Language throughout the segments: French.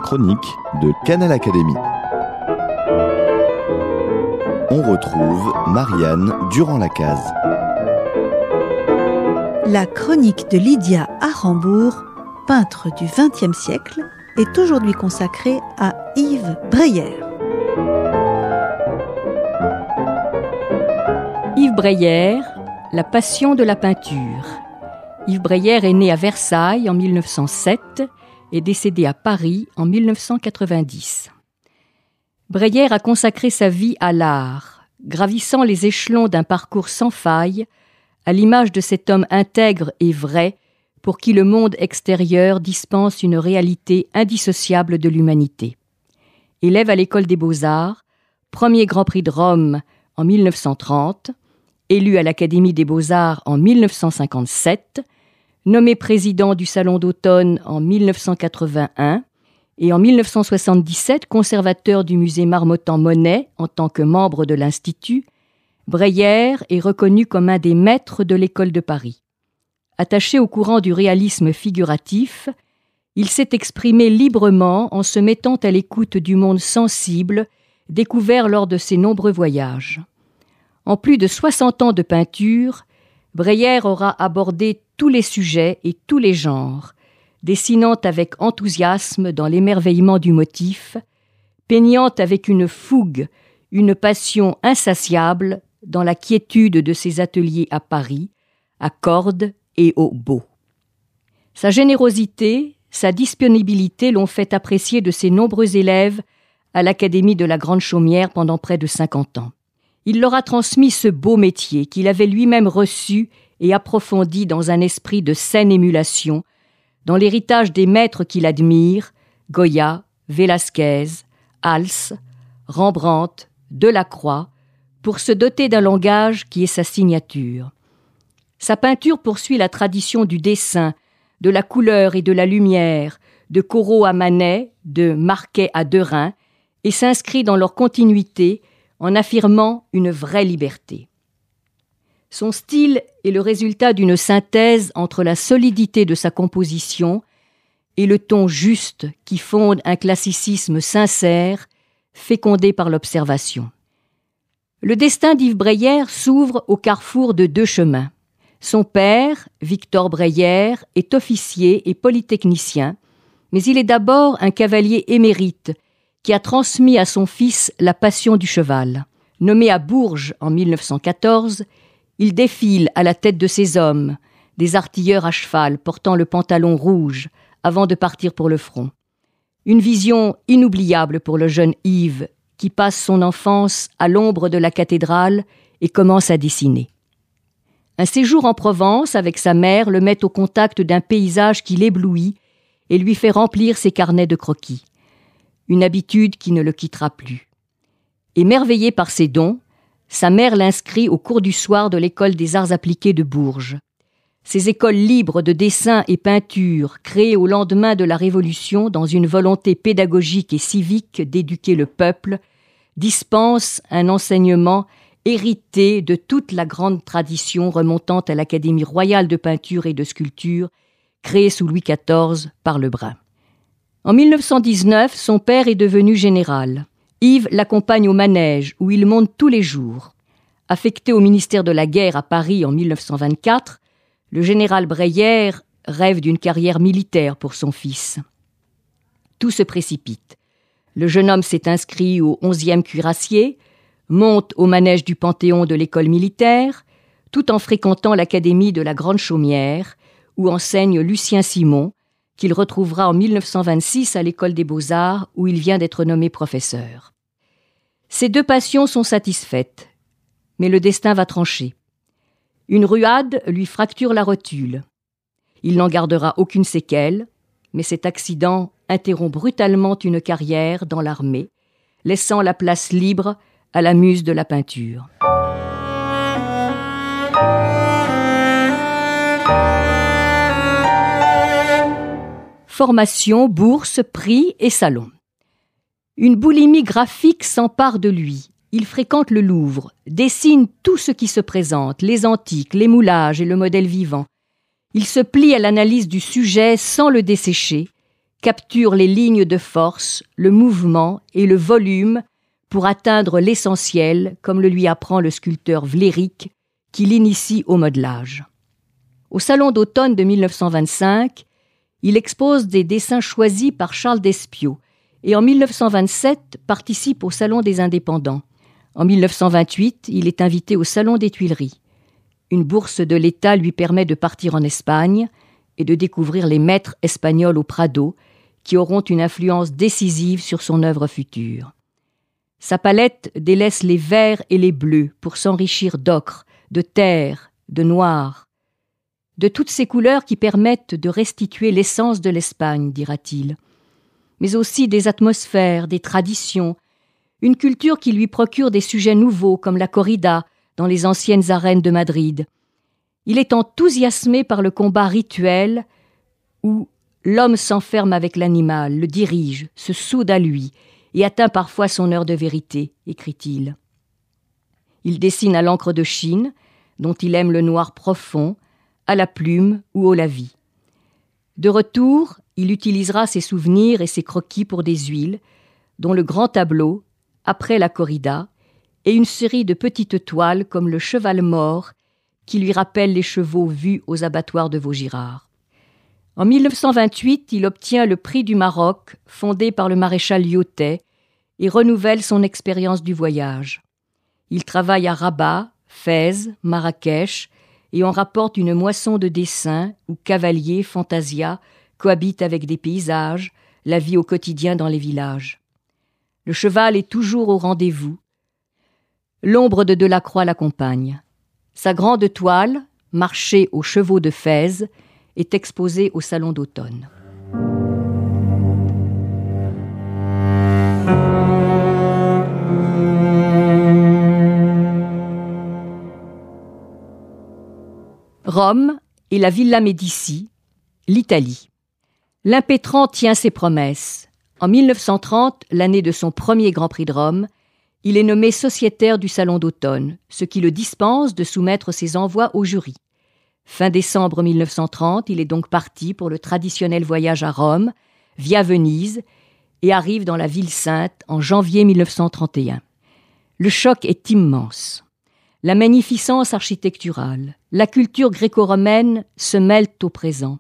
chronique de Canal Académie. On retrouve Marianne Durand-Lacaze. La chronique de Lydia Arambourg, peintre du XXe siècle, est aujourd'hui consacrée à Yves Breyer. Yves Breyer, la passion de la peinture. Yves Breyer est né à Versailles en 1907 et décédé à Paris en 1990. Breyer a consacré sa vie à l'art, gravissant les échelons d'un parcours sans faille, à l'image de cet homme intègre et vrai pour qui le monde extérieur dispense une réalité indissociable de l'humanité. Élève à l'école des Beaux-Arts, premier Grand Prix de Rome en 1930, élu à l'Académie des Beaux-Arts en 1957, nommé président du Salon d'automne en 1981 et en 1977 conservateur du musée Marmottan-Monet en tant que membre de l'Institut, Breyer est reconnu comme un des maîtres de l'école de Paris. Attaché au courant du réalisme figuratif, il s'est exprimé librement en se mettant à l'écoute du monde sensible découvert lors de ses nombreux voyages. En plus de 60 ans de peinture, Breyer aura abordé tous les sujets et tous les genres, dessinant avec enthousiasme dans l'émerveillement du motif, peignant avec une fougue, une passion insatiable dans la quiétude de ses ateliers à Paris, à Cordes et au Beau. Sa générosité, sa disponibilité l'ont fait apprécier de ses nombreux élèves à l'Académie de la Grande Chaumière pendant près de 50 ans. Il leur a transmis ce beau métier qu'il avait lui-même reçu et approfondi dans un esprit de saine émulation, dans l'héritage des maîtres qu'il admire, Goya, Velázquez, Hals, Rembrandt, Delacroix, pour se doter d'un langage qui est sa signature. Sa peinture poursuit la tradition du dessin, de la couleur et de la lumière, de Corot à Manet, de Marquet à Derain, et s'inscrit dans leur continuité en affirmant une vraie liberté. Son style est le résultat d'une synthèse entre la solidité de sa composition et le ton juste qui fonde un classicisme sincère, fécondé par l'observation. Le destin d'Yves Breyer s'ouvre au carrefour de deux chemins. Son père, Victor Breyer, est officier et polytechnicien, mais il est d'abord un cavalier émérite qui a transmis à son fils la passion du cheval. Nommé à Bourges en 1914, il défile à la tête de ses hommes, des artilleurs à cheval portant le pantalon rouge, avant de partir pour le front. Une vision inoubliable pour le jeune Yves, qui passe son enfance à l'ombre de la cathédrale et commence à dessiner. Un séjour en Provence avec sa mère le met au contact d'un paysage qui l'éblouit et lui fait remplir ses carnets de croquis. Une habitude qui ne le quittera plus. Émerveillé par ses dons, sa mère l'inscrit au cours du soir de l'école des arts appliqués de Bourges. Ces écoles libres de dessin et peinture, créées au lendemain de la Révolution dans une volonté pédagogique et civique d'éduquer le peuple, dispensent un enseignement hérité de toute la grande tradition remontant à l'Académie royale de peinture et de sculpture, créée sous Louis XIV par Lebrun. En 1919, son père est devenu général. Yves l'accompagne au manège, où il monte tous les jours. Affecté au ministère de la Guerre à Paris en 1924, le général Breyer rêve d'une carrière militaire pour son fils. Tout se précipite. Le jeune homme s'est inscrit au 11e cuirassier, monte au manège du Panthéon de l'école militaire, tout en fréquentant l'Académie de la Grande Chaumière, où enseigne Lucien Simon, qu'il retrouvera en 1926 à l'école des Beaux-Arts, où il vient d'être nommé professeur. Ces deux passions sont satisfaites, mais le destin va trancher. Une ruade lui fracture la rotule. Il n'en gardera aucune séquelle, mais cet accident interrompt brutalement une carrière dans l'armée, laissant la place libre à la muse de la peinture. Formation, bourse, prix et salon. Une boulimie graphique s'empare de lui. Il fréquente le Louvre, dessine tout ce qui se présente, les antiques, les moulages et le modèle vivant. Il se plie à l'analyse du sujet sans le dessécher, capture les lignes de force, le mouvement et le volume pour atteindre l'essentiel, comme le lui apprend le sculpteur Vlerick, qui l'initie au modelage. Au Salon d'automne de 1925, il expose des dessins choisis par Charles Despiau et en 1927 participe au Salon des Indépendants. En 1928, il est invité au Salon des Tuileries. Une bourse de l'État lui permet de partir en Espagne et de découvrir les maîtres espagnols au Prado, qui auront une influence décisive sur son œuvre future. Sa palette délaisse les verts et les bleus pour s'enrichir d'ocre, de terre, de noir, de toutes ces couleurs qui permettent de restituer l'essence de l'Espagne, dira-t-il, mais aussi des atmosphères, des traditions, une culture qui lui procure des sujets nouveaux comme la corrida dans les anciennes arènes de Madrid. Il est enthousiasmé par le combat rituel où l'homme s'enferme avec l'animal, le dirige, se soude à lui et atteint parfois son heure de vérité, écrit-il. Il dessine à l'encre de Chine, dont il aime le noir profond, à la plume ou au lavis. De retour, il utilisera ses souvenirs et ses croquis pour des huiles, dont le grand tableau, après la corrida, et une série de petites toiles comme le cheval mort, qui lui rappelle les chevaux vus aux abattoirs de Vaugirard. En 1928, il obtient le prix du Maroc, fondé par le maréchal Lyautey, et renouvelle son expérience du voyage. Il travaille à Rabat, Fès, Marrakech, et en rapporte une moisson de dessins où cavaliers, fantasia cohabitent avec des paysages, la vie au quotidien dans les villages. Le cheval est toujours au rendez-vous. L'ombre de Delacroix l'accompagne. Sa grande toile, Marché aux chevaux de Fès, est exposée au Salon d'automne. Rome et la Villa Médicis, l'Italie. L'impétrant tient ses promesses. En 1930, l'année de son premier Grand Prix de Rome, il est nommé sociétaire du Salon d'automne, ce qui le dispense de soumettre ses envois au jury. Fin décembre 1930, il est donc parti pour le traditionnel voyage à Rome, via Venise, et arrive dans la ville sainte en janvier 1931. Le choc est immense. La magnificence architecturale, la culture gréco-romaine se mêlent au présent.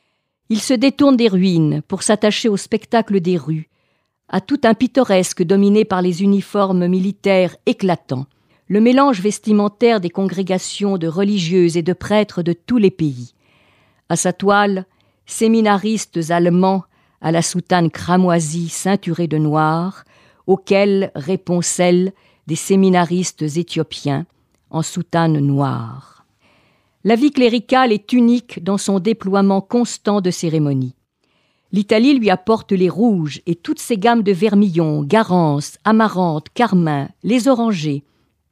Il se détourne des ruines pour s'attacher au spectacle des rues, à tout un pittoresque dominé par les uniformes militaires éclatants, le mélange vestimentaire des congrégations de religieuses et de prêtres de tous les pays. À sa toile, séminaristes allemands à la soutane cramoisie ceinturée de noir, auxquels répond celle des séminaristes éthiopiens en soutane noire. La vie cléricale est unique dans son déploiement constant de cérémonies. L'Italie lui apporte les rouges et toutes ses gammes de vermillon, garance, amarante, carmin, les orangers.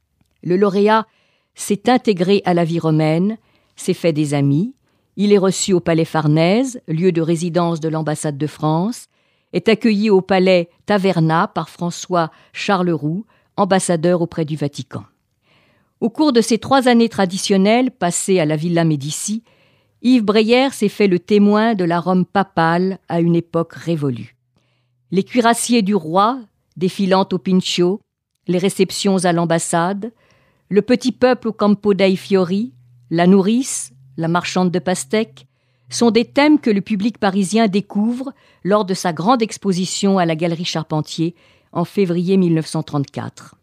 Le lauréat s'est intégré à la vie romaine, s'est fait des amis, il est reçu au palais Farnèse, lieu de résidence de l'ambassade de France, est accueilli au palais Taverna par François Charleroux, ambassadeur auprès du Vatican. Au cours de ces 3 années traditionnelles passées à la Villa Médicis, Yves Breyer s'est fait le témoin de la Rome papale à une époque révolue. Les cuirassiers du roi, défilant au Pincio, les réceptions à l'ambassade, le petit peuple au Campo dei Fiori, la nourrice, la marchande de pastèques, sont des thèmes que le public parisien découvre lors de sa grande exposition à la Galerie Charpentier en février 1934.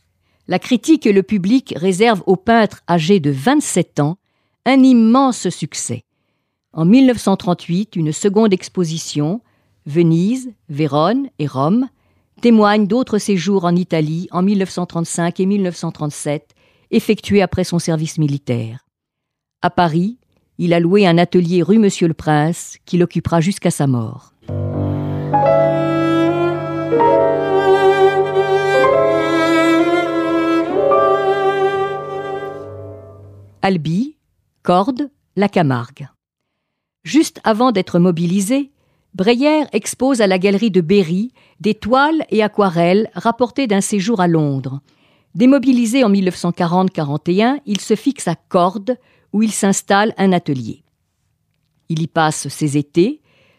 La critique et le public réservent au peintre âgé de 27 ans un immense succès. En 1938, une seconde exposition, Venise, Vérone et Rome, témoigne d'autres séjours en Italie en 1935 et 1937, effectués après son service militaire. À Paris, il a loué un atelier rue Monsieur-le-Prince qu'il occupera jusqu'à sa mort. Albi, Cordes, la Camargue. Juste avant d'être mobilisé, Breyer expose à la galerie de Berry des toiles et aquarelles rapportées d'un séjour à Londres. Démobilisé en 1940-41, il se fixe à Cordes, où il s'installe un atelier. Il y passe ses étés,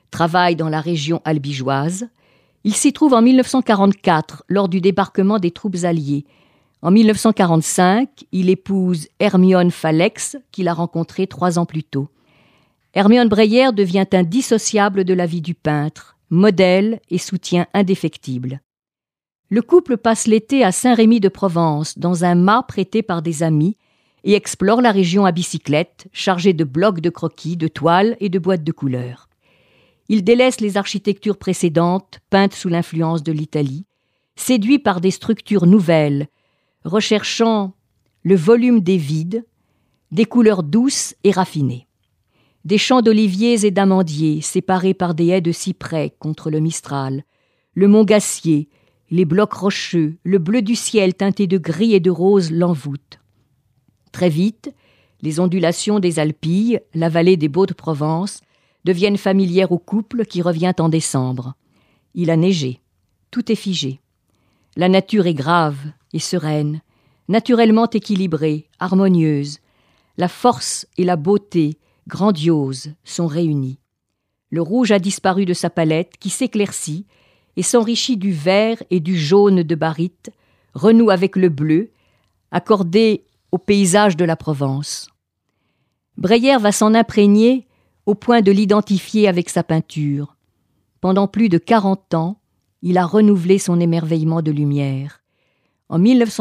travaille dans la région albigeoise. Il s'y trouve en 1944 lors du débarquement des troupes alliées. En 1945, il épouse Hermione Falex, qu'il a rencontrée 3 ans plus tôt. Hermione Breyer devient indissociable de la vie du peintre, modèle et soutien indéfectible. Le couple passe l'été à Saint-Rémy-de-Provence, dans un mât prêté par des amis, et explore la région à bicyclette, chargée de blocs de croquis, de toiles et de boîtes de couleurs. Il délaisse les architectures précédentes, peintes sous l'influence de l'Italie, séduit par des structures nouvelles, recherchant le volume des vides, des couleurs douces et raffinées. Des champs d'oliviers et d'amandiers séparés par des haies de cyprès contre le Mistral, le mont Gassier, les blocs rocheux, le bleu du ciel teinté de gris et de rose l'envoûtent. Très vite, les ondulations des Alpilles, la vallée des Baux-de-Provence, deviennent familières au couple qui revient en décembre. Il a neigé, tout est figé. La nature est grave et sereine, naturellement équilibrée, harmonieuse. La force et la beauté, grandioses, sont réunies. Le rouge a disparu de sa palette qui s'éclaircit et s'enrichit du vert et du jaune de baryte, renoue avec le bleu, accordé au paysage de la Provence. Breyer va s'en imprégner au point de l'identifier avec sa peinture. Pendant plus de 40 ans, il a renouvelé son émerveillement de lumière. En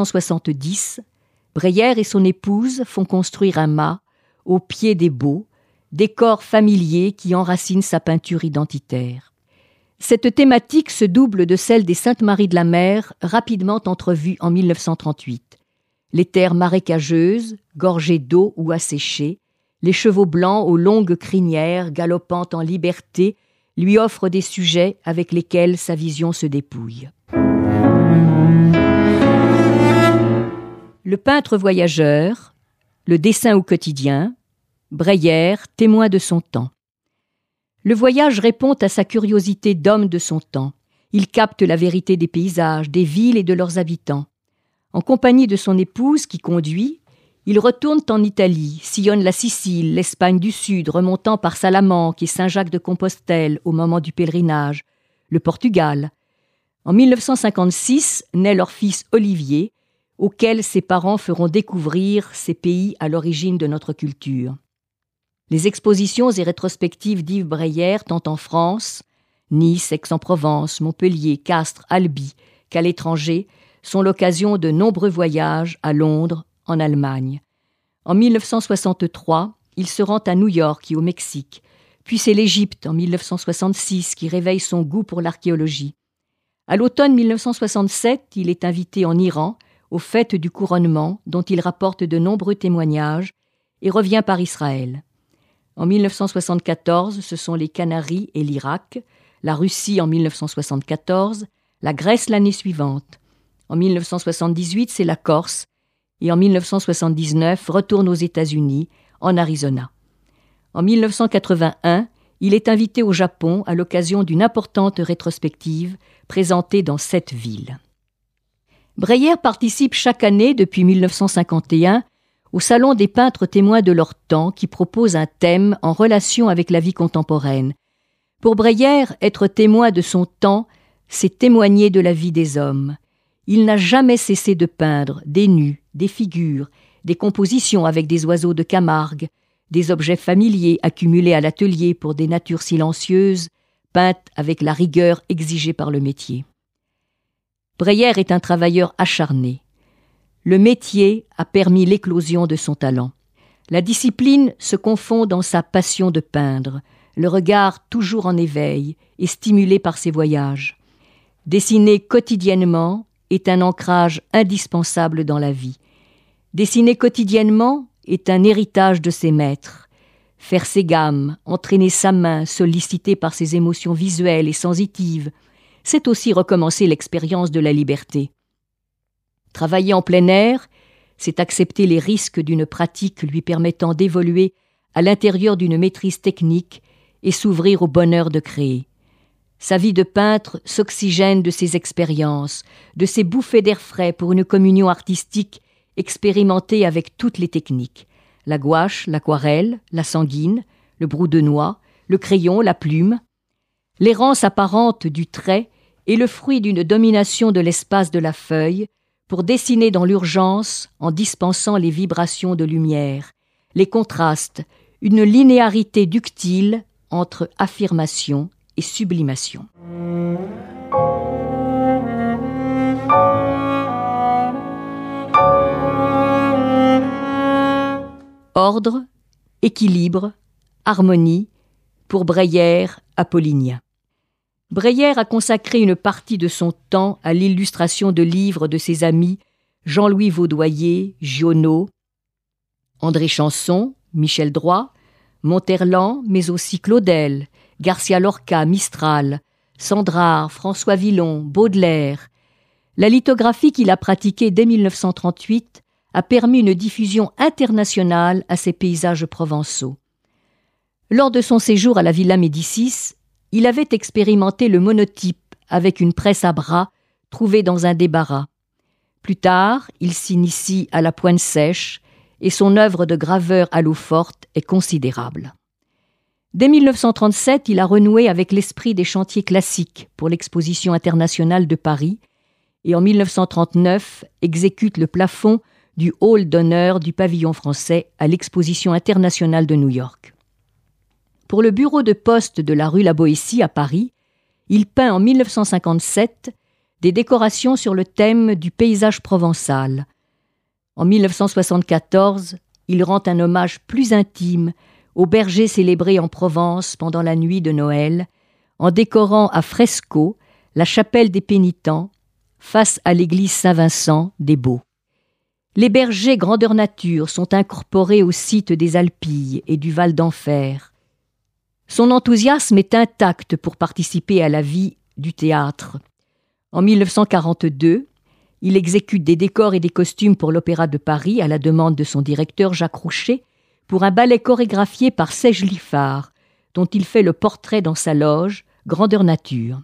1970, Breyer et son épouse font construire un mât au pied des Baux, décor familier qui enracine sa peinture identitaire. Cette thématique se double de celle des Saintes-Maries de la Mer, rapidement entrevue en 1938. Les terres marécageuses, gorgées d'eau ou asséchées, les chevaux blancs aux longues crinières galopant en liberté lui offrent des sujets avec lesquels sa vision se dépouille. Le peintre voyageur, le dessin au quotidien, Breyer, témoin de son temps. Le voyage répond à sa curiosité d'homme de son temps. Il capte la vérité des paysages, des villes et de leurs habitants. En compagnie de son épouse qui conduit, ils retournent en Italie, sillonnent la Sicile, l'Espagne du Sud, remontant par Salamanque et Saint-Jacques-de-Compostelle au moment du pèlerinage, le Portugal. En 1956 naît leur fils Olivier, auquel ses parents feront découvrir ces pays à l'origine de notre culture. Les expositions et rétrospectives d'Yves Breyer, tant en France, Nice, Aix-en-Provence, Montpellier, Castres, Albi, qu'à l'étranger, sont l'occasion de nombreux voyages à Londres, en Allemagne. En 1963, il se rend à New York et au Mexique, puis c'est l'Égypte en 1966 qui réveille son goût pour l'archéologie. À l'automne 1967, il est invité en Iran, aux fêtes du couronnement, dont il rapporte de nombreux témoignages, et revient par Israël. En 1974, ce sont les Canaries et l'Irak, la Russie en 1974, la Grèce l'année suivante. En 1978, c'est la Corse, et en 1979, retourne aux États-Unis, en Arizona. En 1981, il est invité au Japon à l'occasion d'une importante rétrospective présentée dans 7 villes. Breyer participe chaque année depuis 1951 au Salon des peintres témoins de leur temps qui propose un thème en relation avec la vie contemporaine. Pour Breyer, être témoin de son temps, c'est témoigner de la vie des hommes. Il n'a jamais cessé de peindre des nus, des figures, des compositions avec des oiseaux de Camargue, des objets familiers accumulés à l'atelier pour des natures silencieuses, peintes avec la rigueur exigée par le métier. Breyer est un travailleur acharné. Le métier a permis l'éclosion de son talent. La discipline se confond dans sa passion de peindre, le regard toujours en éveil et stimulé par ses voyages. Dessiner quotidiennement est un ancrage indispensable dans la vie. Dessiner quotidiennement est un héritage de ses maîtres. Faire ses gammes, entraîner sa main, sollicitée par ses émotions visuelles et sensitives, c'est aussi recommencer l'expérience de la liberté. Travailler en plein air, c'est accepter les risques d'une pratique lui permettant d'évoluer à l'intérieur d'une maîtrise technique et s'ouvrir au bonheur de créer. Sa vie de peintre s'oxygène de ses expériences, de ses bouffées d'air frais pour une communion artistique expérimentée avec toutes les techniques. La gouache, l'aquarelle, la sanguine, le brou de noix, le crayon, la plume. L'errance apparente du trait est le fruit d'une domination de l'espace de la feuille pour dessiner dans l'urgence en dispensant les vibrations de lumière, les contrastes, une linéarité ductile entre affirmation et sublimation. Ordre, équilibre, harmonie, pour Breyer, apollinien. Breyer a consacré une partie de son temps à l'illustration de livres de ses amis Jean-Louis Vaudoyer, Giono, André Chanson, Michel Droit, Monterland, mais aussi Claudel, Garcia Lorca, Mistral, Sandrard, François Villon, Baudelaire. La lithographie qu'il a pratiquée dès 1938 a permis une diffusion internationale à ses paysages provençaux. Lors de son séjour à la Villa Médicis, il avait expérimenté le monotype avec une presse à bras trouvée dans un débarras. Plus tard, il s'initie à la pointe sèche et son œuvre de graveur à l'eau forte est considérable. Dès 1937, il a renoué avec l'esprit des chantiers classiques pour l'Exposition internationale de Paris et en 1939 exécute le plafond du hall d'honneur du pavillon français à l'Exposition internationale de New York. Pour le bureau de poste de la rue La Boétie à Paris, il peint en 1957 des décorations sur le thème du paysage provençal. En 1974, il rend un hommage plus intime aux bergers célébrés en Provence pendant la nuit de Noël, en décorant à fresco la chapelle des Pénitents face à l'église Saint-Vincent des Baux. Les bergers grandeur nature sont incorporés au site des Alpilles et du Val d'Enfer. Son enthousiasme est intact pour participer à la vie du théâtre. En 1942, il exécute des décors et des costumes pour l'Opéra de Paris à la demande de son directeur Jacques Rouchet pour un ballet chorégraphié par Serge Liffard, dont il fait le portrait dans sa loge, grandeur nature.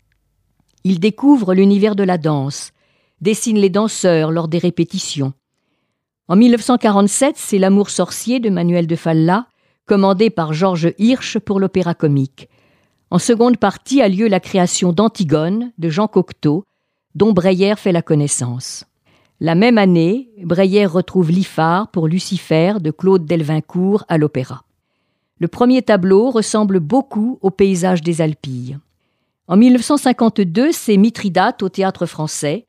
Il découvre l'univers de la danse, dessine les danseurs lors des répétitions. En 1947, c'est L'Amour sorcier de Manuel de Falla, commandé par Georges Hirsch pour l'Opéra Comique. En seconde partie a lieu la création d'Antigone de Jean Cocteau, dont Breyer fait la connaissance. La même année, Breyer retrouve Liffard pour Lucifer de Claude Delvincourt à l'Opéra. Le premier tableau ressemble beaucoup au paysage des Alpilles. En 1952, c'est Mithridate au Théâtre Français.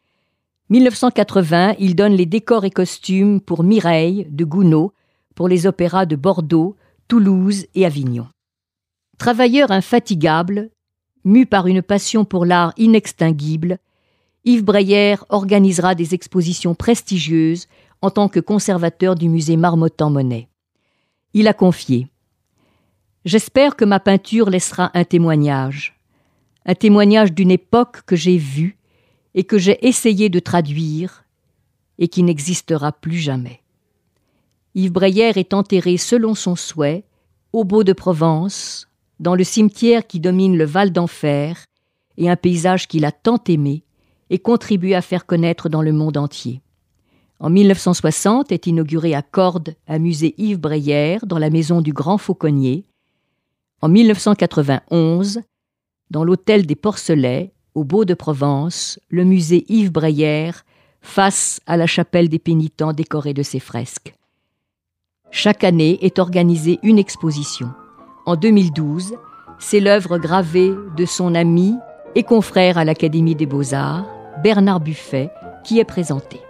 1980, il donne les décors et costumes pour Mireille de Gounod pour les opéras de Bordeaux, Toulouse et Avignon. Travailleur infatigable, mu par une passion pour l'art inextinguible, Yves Breyer organisera des expositions prestigieuses en tant que conservateur du musée Marmottan-Monet. Il a confié « J'espère que ma peinture laissera un témoignage d'une époque que j'ai vue et que j'ai essayé de traduire et qui n'existera plus jamais. » Yves Breyer est enterré selon son souhait au Baux de Provence, dans le cimetière qui domine le Val d'Enfer et un paysage qu'il a tant aimé et contribué à faire connaître dans le monde entier. En 1960 est inauguré à Cordes un musée Yves Breyer dans la maison du Grand Fauconnier. En 1991, dans l'hôtel des Porcelets, au Baux de Provence, le musée Yves Breyer face à la chapelle des Pénitents décorée de ses fresques. Chaque année est organisée une exposition. En 2012, c'est l'œuvre gravée de son ami et confrère à l'Académie des Beaux-Arts, Bernard Buffet, qui est présentée.